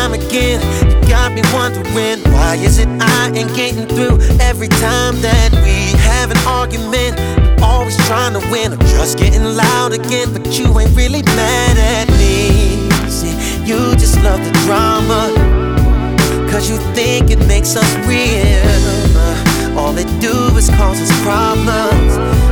time again. You got me wondering, why is it I ain't getting through? Every time that we have an argument, I'm always trying to win. I'm just getting loud again, but you ain't really mad at me. See, you just love the drama, cause you think it makes us real.